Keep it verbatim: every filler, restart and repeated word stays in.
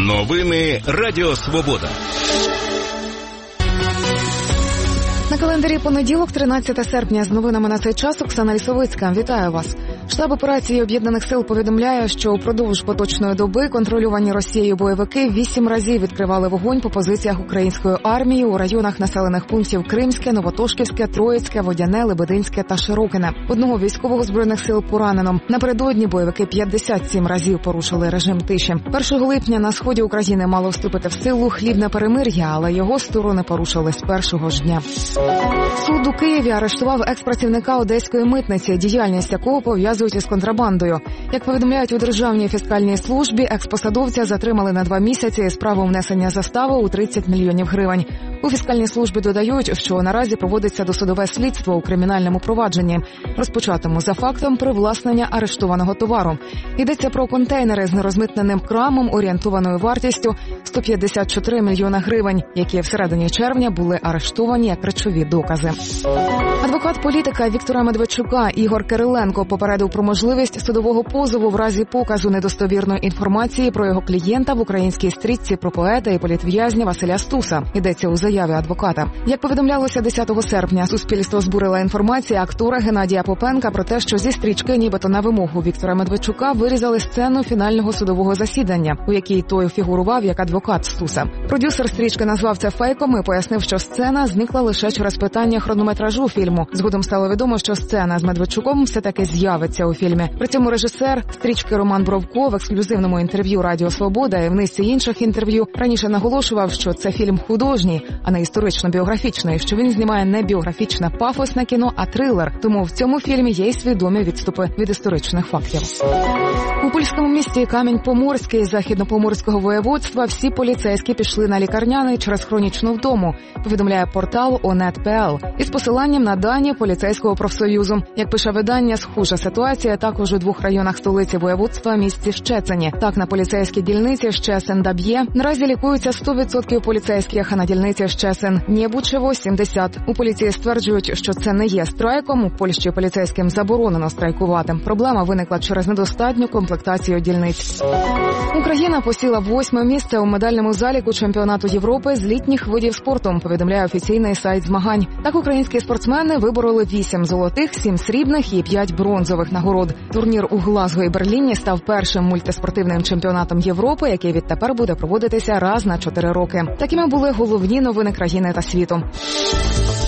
Новини Радіо Свобода. На календарі понеділок, тринадцяте серпня. З новинами на цей час Оксана Лісовицька. Вітаю вас. Штаб операції Об'єднаних сил повідомляє, що упродовж поточної доби контролювані Росією бойовики вісім разів відкривали вогонь по позиціях української армії у районах населених пунктів Кримське, Новотошківське, Троїцьке, Водяне, Лебединське та Широкине. Одного військового збройних сил поранено. Напередодні бойовики п'ятдесят сім разів порушили режим тиші. першого липня на сході України мало вступити в силу хлібне перемир'я, але його сторони порушили з першого ж дня. Суд у Києві арештував експрацівника Одеської митниці, діяльність якого пов'язують із контрабандою. Як повідомляють у Державній фіскальній службі, експосадовця затримали на два місяці з правом внесення застави у тридцять мільйонів гривень. У фіскальній службі додають, що наразі проводиться досудове слідство у кримінальному провадженні, розпочатому за фактом привласнення арештованого товару. Йдеться про контейнери з нерозмитненим крамом орієнтованою вартістю сто п'ятдесят чотири мільйона гривень, які всередині червня були арештовані як речові докази. Адвокат політика Віктора Медведчука Ігор Кириленко попередив про можливість судового позову в разі показу недостовірної інформації про його клієнта в українській стрічці про поета і політв'язня Василя Стуса. Йдеться у заяві адвоката. Як повідомлялося десятого серпня, суспільство збурила інформація актора Геннадія Попенка про те, що зі стрічки нібито на вимогу Віктора Медведчука вирізали сцену фінального судового засідання, у якій той фігурував як адвокат Стуса. Продюсер стрічки назвав це фейком і пояснив, що сцена зникла лише через питання хронометражу фільму. Згодом стало відомо, що сцена з Медведчуком все-таки з'явиться у фільмі. При цьому режисер стрічки Роман Бровко в ексклюзивному інтерв'ю Радіо Свобода і в низці інших інтерв'ю раніше наголошував, що це фільм художній, а не історично-біографічний, що він знімає не біографічне пафосне кіно, а трилер. Тому в цьому фільмі є й свідомі відступи від історичних фактів. У польському місті Камінь-Поморський Західно-Поморського воєводства всі поліцейські пішли на лікарняний через хронічну втому, повідомляє портал о нет крапка пе ел із посиланням на дані поліцейського профсоюзу. Як пише видання, схожа ситуація також у двох районах столиці воєводства місті Щецені. Так, на поліцейській дільниці Щесен-Даб'є наразі лікуються сто відсотків поліцейських, а на дільниці Щесен-Нєбучево – сімдесят відсотків. У поліції стверджують, що це не є страйком. У Польщі поліцейським заборонено страйкувати. Проблема виникла через недостатню комплектацію дільниць. Україна посіла восьме місце у медальному заліку чемпіонату Європи з літніх видів спорту, повідомляє офіційний сайт змагань. Так, українські спортсмени вибороли вісім золотих, сім срібних і п'ять бронзових нагород. Турнір у Глазго і Берліні став першим мультиспортивним чемпіонатом Європи, який відтепер буде проводитися раз на чотири роки. Такими були головні новини країни та світу.